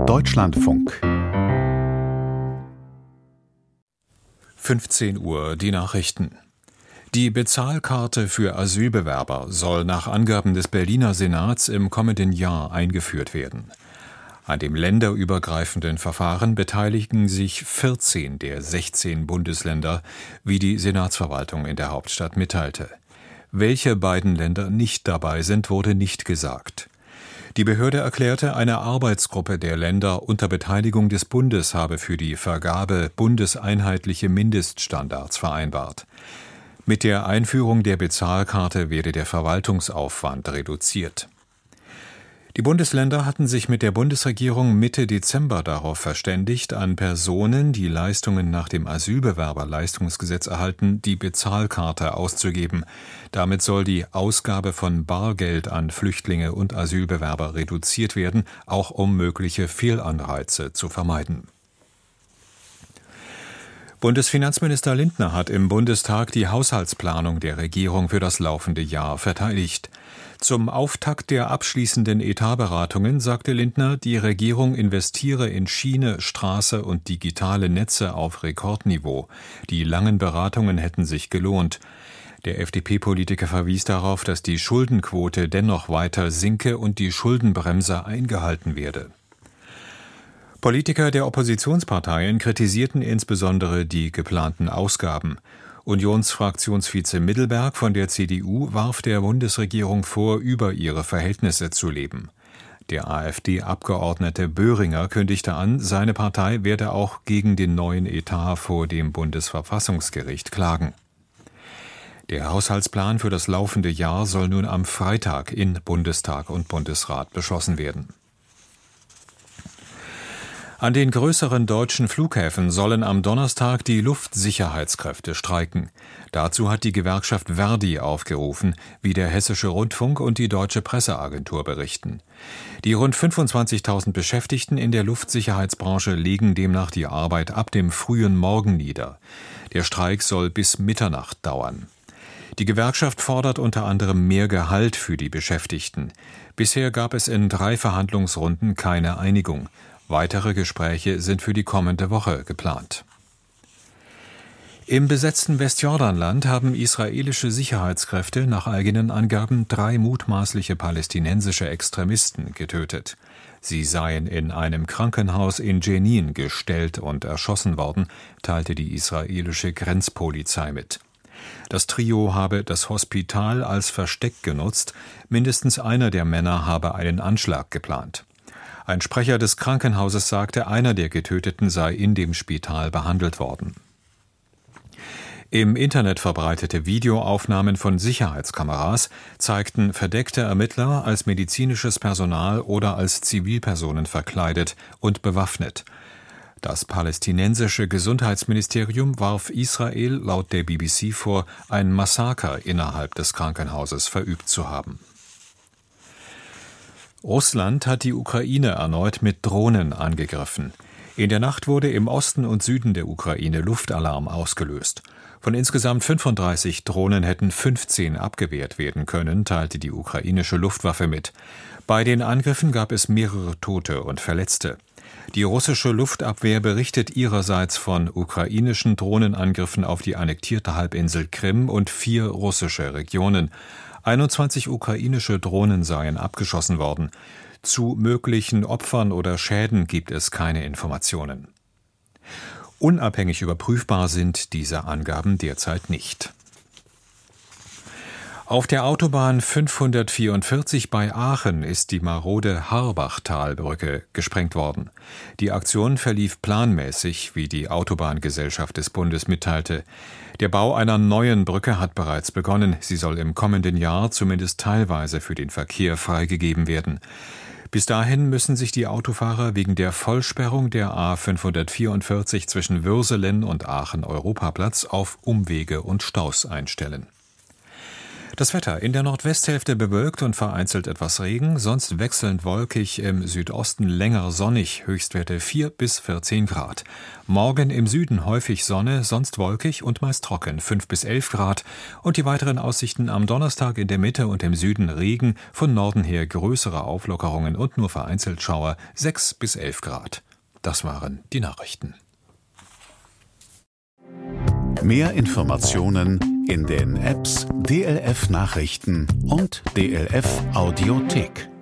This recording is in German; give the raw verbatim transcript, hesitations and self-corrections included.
Deutschlandfunk. fünfzehn Uhr, die Nachrichten. Die Bezahlkarte für Asylbewerber soll nach Angaben des Berliner Senats im kommenden Jahr eingeführt werden. An dem länderübergreifenden Verfahren beteiligen sich vierzehn der sechzehn Bundesländer, wie die Senatsverwaltung in der Hauptstadt mitteilte. Welche beiden Länder nicht dabei sind, wurde nicht gesagt. Die Behörde erklärte, eine Arbeitsgruppe der Länder unter Beteiligung des Bundes habe für die Vergabe bundeseinheitliche Mindeststandards vereinbart. Mit der Einführung der Bezahlkarte werde der Verwaltungsaufwand reduziert. Die Bundesländer hatten sich mit der Bundesregierung Mitte Dezember darauf verständigt, an Personen, die Leistungen nach dem Asylbewerberleistungsgesetz erhalten, die Bezahlkarte auszugeben. Damit soll die Ausgabe von Bargeld an Flüchtlinge und Asylbewerber reduziert werden, auch um mögliche Fehlanreize zu vermeiden. Bundesfinanzminister Lindner hat im Bundestag die Haushaltsplanung der Regierung für das laufende Jahr verteidigt. Zum Auftakt der abschließenden Etatberatungen sagte Lindner, die Regierung investiere in Schiene, Straße und digitale Netze auf Rekordniveau. Die langen Beratungen hätten sich gelohnt. Der F D P-Politiker verwies darauf, dass die Schuldenquote dennoch weiter sinke und die Schuldenbremse eingehalten werde. Politiker der Oppositionsparteien kritisierten insbesondere die geplanten Ausgaben. Unionsfraktionsvize Middelberg von der C D U warf der Bundesregierung vor, über ihre Verhältnisse zu leben. Der AfD-Abgeordnete Böhringer kündigte an, seine Partei werde auch gegen den neuen Etat vor dem Bundesverfassungsgericht klagen. Der Haushaltsplan für das laufende Jahr soll nun am Freitag in Bundestag und Bundesrat beschlossen werden. An den größeren deutschen Flughäfen sollen am Donnerstag die Luftsicherheitskräfte streiken. Dazu hat die Gewerkschaft Verdi aufgerufen, wie der Hessische Rundfunk und die Deutsche Presseagentur berichten. Die rund fünfundzwanzigtausend Beschäftigten in der Luftsicherheitsbranche legen demnach die Arbeit ab dem frühen Morgen nieder. Der Streik soll bis Mitternacht dauern. Die Gewerkschaft fordert unter anderem mehr Gehalt für die Beschäftigten. Bisher gab es in drei Verhandlungsrunden keine Einigung. Weitere Gespräche sind für die kommende Woche geplant. Im besetzten Westjordanland haben israelische Sicherheitskräfte nach eigenen Angaben drei mutmaßliche palästinensische Extremisten getötet. Sie seien in einem Krankenhaus in Jenin gestellt und erschossen worden, teilte die israelische Grenzpolizei mit. Das Trio habe das Hospital als Versteck genutzt, mindestens einer der Männer habe einen Anschlag geplant. Ein Sprecher des Krankenhauses sagte, einer der Getöteten sei in dem Spital behandelt worden. Im Internet verbreitete Videoaufnahmen von Sicherheitskameras zeigten verdeckte Ermittler als medizinisches Personal oder als Zivilpersonen verkleidet und bewaffnet. Das palästinensische Gesundheitsministerium warf Israel laut der B B C vor, ein Massaker innerhalb des Krankenhauses verübt zu haben. Russland hat die Ukraine erneut mit Drohnen angegriffen. In der Nacht wurde im Osten und Süden der Ukraine Luftalarm ausgelöst. Von insgesamt fünfunddreißig Drohnen hätten fünfzehn abgewehrt werden können, teilte die ukrainische Luftwaffe mit. Bei den Angriffen gab es mehrere Tote und Verletzte. Die russische Luftabwehr berichtet ihrerseits von ukrainischen Drohnenangriffen auf die annektierte Halbinsel Krim und vier russische Regionen. einundzwanzig ukrainische Drohnen seien abgeschossen worden. Zu möglichen Opfern oder Schäden gibt es keine Informationen. Unabhängig überprüfbar sind diese Angaben derzeit nicht. Auf der Autobahn fünfhundertvierundvierzig bei Aachen ist die marode Harbachtalbrücke gesprengt worden. Die Aktion verlief planmäßig, wie die Autobahngesellschaft des Bundes mitteilte. Der Bau einer neuen Brücke hat bereits begonnen. Sie soll im kommenden Jahr zumindest teilweise für den Verkehr freigegeben werden. Bis dahin müssen sich die Autofahrer wegen der Vollsperrung der A fünfhundertvierundvierzig zwischen Würselen und Aachen-Europaplatz auf Umwege und Staus einstellen. Das Wetter: in der Nordwesthälfte bewölkt und vereinzelt etwas Regen, sonst wechselnd wolkig, im Südosten länger sonnig, Höchstwerte vier bis vierzehn Grad. Morgen im Süden häufig Sonne, sonst wolkig und meist trocken, fünf bis elf Grad. Und die weiteren Aussichten: am Donnerstag in der Mitte und im Süden Regen, von Norden her größere Auflockerungen und nur vereinzelt Schauer, sechs bis elf Grad. Das waren die Nachrichten. Mehr Informationen in den Apps D L F Nachrichten und D L F Audiothek.